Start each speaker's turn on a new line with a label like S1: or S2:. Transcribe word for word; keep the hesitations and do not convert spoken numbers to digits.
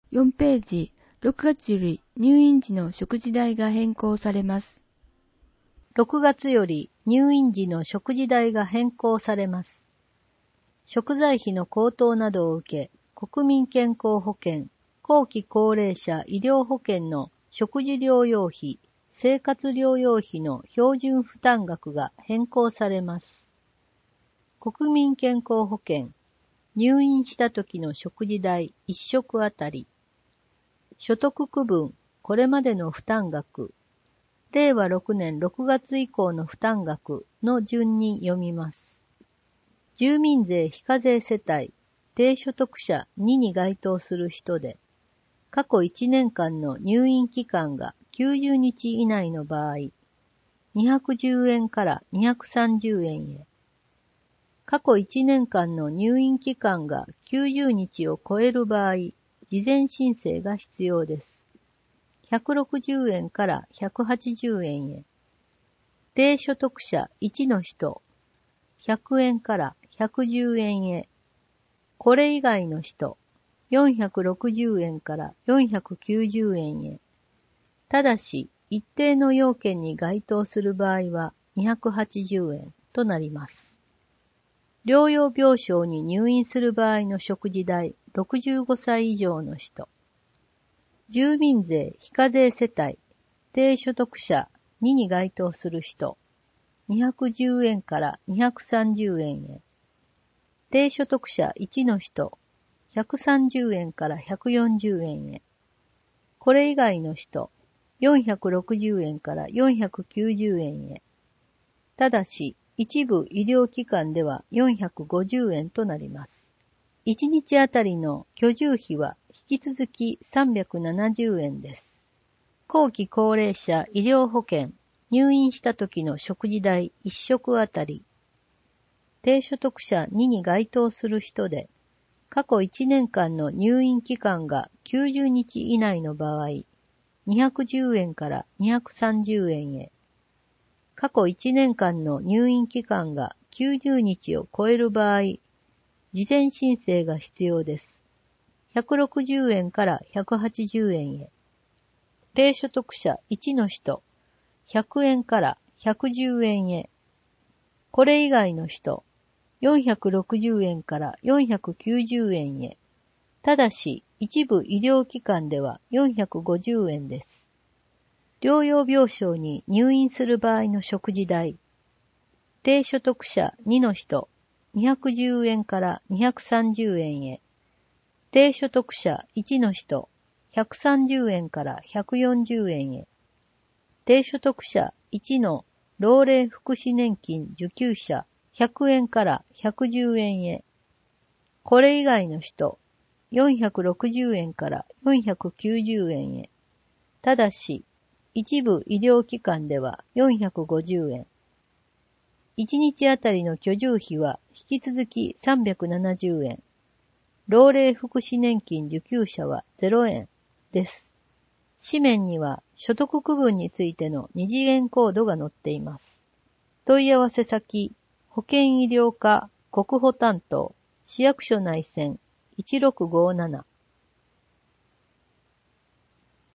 S1: よんページ、ろくがつより入院時の食事代が変更されます。
S2: ろくがつより入院時の食事代が変更されます。食材費の高騰などを受け、国民健康保険、後期高齢者医療保険の食事療養費、生活療養費の標準負担額が変更されます。国民健康保険、入院した時の食事代いっ食あたり、所得区分、これまでの負担額、れいわろくねんろくがつ以降の負担額の順に読みます。住民税非課税世帯、低所得者にに該当する人で、過去いちねんかんの入院期間がきゅうじゅうにち以内の場合、にひゃくじゅうえんからにひゃくさんじゅうえんへ。過去いちねんかんの入院期間がきゅうじゅうにちを超える場合、事前申請が必要です。ひゃくろくじゅうえんからひゃくはちじゅうえんへ。低所得者いちの人、ひゃくえんからひゃくじゅうえんへ。これ以外の人、よんひゃくろくじゅうえんからよんひゃくきゅうじゅうえんへ。ただし、一定の要件に該当する場合はにひゃくはちじゅうえんとなります。療養病床に入院する場合の食事代ろくじゅうごさい以上の人。住民税非課税世帯、低所得者にに該当する人、にひゃくじゅうえんからにひゃくさんじゅうえんへ。低所得者いちの人、ひゃくさんじゅうえんからひゃくよんじゅうえんへ。これ以外の人、よんひゃくろくじゅうえんからよんひゃくきゅうじゅうえんへ。ただし、一部医療機関ではよんひゃくごじゅうえんとなります。いちにちあたりの居住費は引き続きさんびゃくななじゅうえんです。後期高齢者医療保険、入院した時の食事代いっ食あたり、低所得者にに該当する人で、過去いちねんかんの入院期間がきゅうじゅうにち以内の場合、にひゃくじゅうえんからにひゃくさんじゅうえんへ。過去いちねんかんの入院期間がきゅうじゅうにちを超える場合、事前申請が必要です。ひゃくろくじゅうえんからひゃくはちじゅうえんへ。低所得者いちの人、ひゃくえんからひゃくじゅうえんへ。これ以外の人、よんひゃくろくじゅうえんからよんひゃくきゅうじゅうえんへ。ただし、一部医療機関ではよんひゃくごじゅうえんです。療養病床に入院する場合の食事代。低所得者にの人、にひゃくじゅうえんからにひゃくさんじゅうえんへ。低所得者いちの人、ひゃくさんじゅうえんからひゃくよんじゅうえんへ。低所得者いちの老齢福祉年金受給者ひゃくえんからひゃくじゅうえんへ。これ以外の人、よんひゃくろくじゅうえんからよんひゃくきゅうじゅうえんへ。ただし、一部医療機関ではよんひゃくごじゅうえん。いちにちあたりの居住費は引き続きさんびゃくななじゅうえん。老齢福祉年金受給者はゼロえんです。紙面には所得区分についての二次元コードが載っています。問い合わせ先、保険医療課国保担当、市役所内線いちろくごーなな